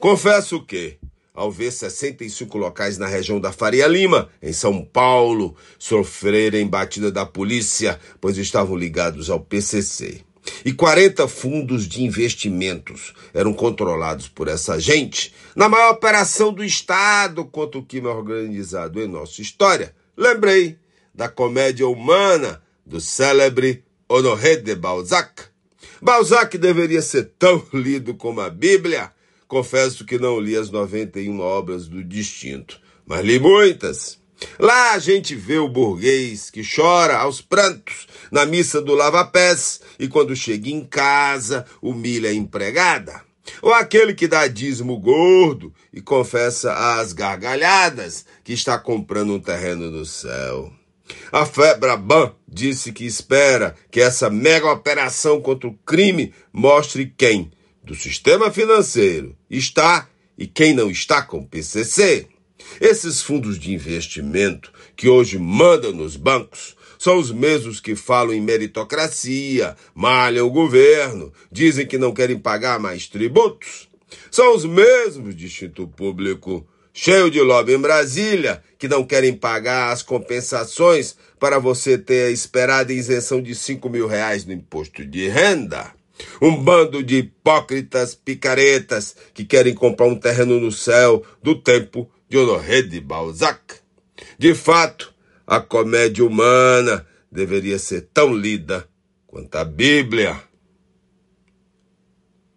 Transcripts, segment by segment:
Confesso que, ao ver 65 locais na região da Faria Lima, em São Paulo, sofrerem batida da polícia, pois estavam ligados ao PCC, e 40 fundos de investimentos eram controlados por essa gente, na maior operação do Estado contra o crime organizado em nossa história, lembrei da comédia humana do célebre Honoré de Balzac. Balzac deveria ser tão lido como a Bíblia. Confesso que não li as 91 obras do distinto, mas li muitas. Lá a gente vê o burguês que chora aos prantos na missa do lava-pés e quando chega em casa humilha a empregada. Ou aquele que dá dízimo gordo e confessa às gargalhadas que está comprando um terreno no céu. A Febraban disse que espera que essa mega operação contra o crime mostre quem do sistema financeiro está e quem não está com o PCC. Esses fundos de investimento que hoje mandam nos bancos são os mesmos que falam em meritocracia, malham o governo, dizem que não querem pagar mais tributos. São os mesmos de Instituto Público, cheio de lobby em Brasília, que não querem pagar as compensações para você ter a esperada isenção de R$5.000 no imposto de renda. Um bando de hipócritas picaretas que querem comprar um terreno no céu do tempo de Honoré de Balzac. De fato, a comédia humana deveria ser tão lida quanto a Bíblia.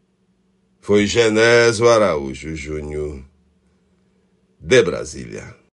Foi Genésio Araújo Júnior, de Brasília.